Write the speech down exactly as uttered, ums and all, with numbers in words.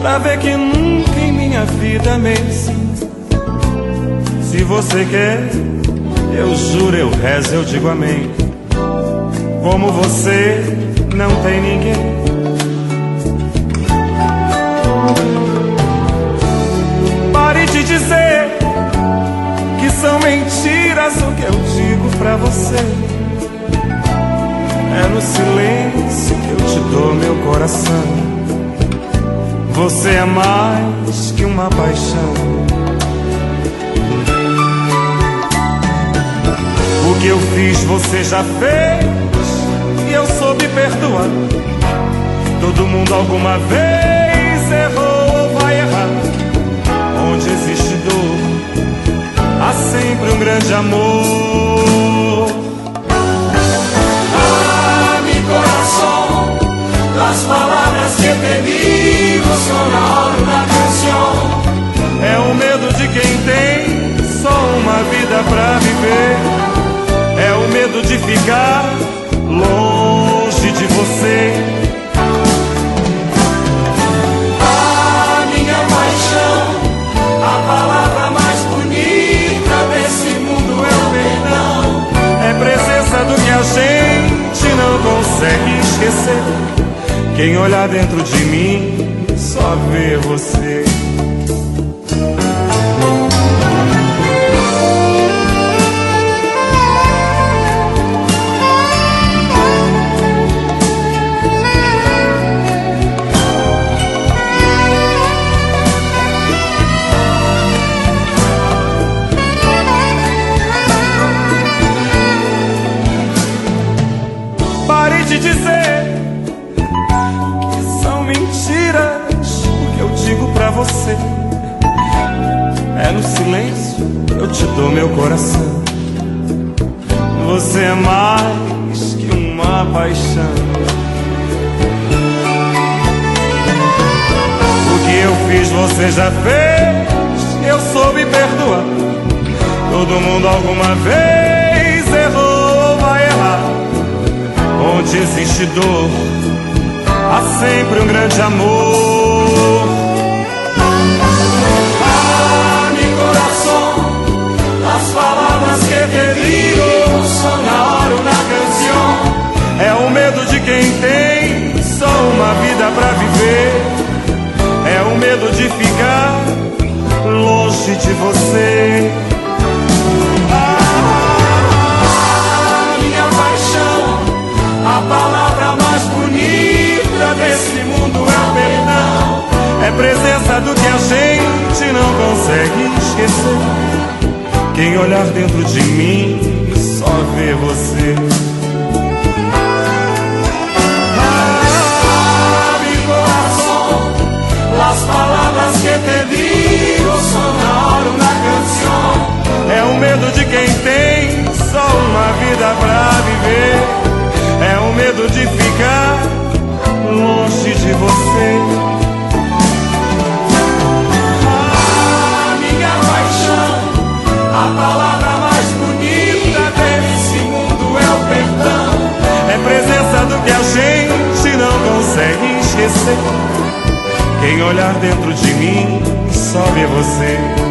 pra ver que nunca em minha vida amei assim. Se você quer, eu juro, eu rezo, eu digo amém. Como você não tem ninguém. Pare de dizer que são mentiras o que eu digo pra você. É no silêncio que eu te dou meu coração. Você é mais que uma paixão. O que eu fiz você já fez e eu soube perdoar. Todo mundo alguma vez errou ou vai errar. Onde existe dor, há sempre um grande amor. Ah, mi corazón, las palabras que te digo son ahora una canción. É o medo de quem tem só uma vida pra viver. É o medo de ficar longe de você. Ah, minha paixão, a palavra mais bonita desse mundo é o perdão. É presença do que a gente não consegue esquecer. Quem olhar dentro de mim só vê você. Pare de dizer que são mentiras o que eu digo pra você. É no silêncio que eu te dou meu coração. Você é mais que uma paixão. O que eu fiz você já fez, eu soube perdoar. Todo mundo alguma vez errou ou vai errar. Onde existe dor, há sempre um grande amor. Ah, mi corazón, las palabras que te digo son ahora una canción. É o medo de quem tem só uma vida pra viver. É o medo de ficar longe de você. A palavra mais bonita desse mundo é o perdão. É presença do que a gente não consegue esquecer. Quem olhar dentro de mim só vê você. Ah, mi corazón, las palabras que te digo son ahora una canción. É o medo de quem tem só uma vida pra viver. É o medo de ficar longe de você. Ah, minha paixão, a palavra mais bonita desse mundo é o perdão. É presença do que a gente não consegue esquecer. Quem olhar dentro de mim só vê você.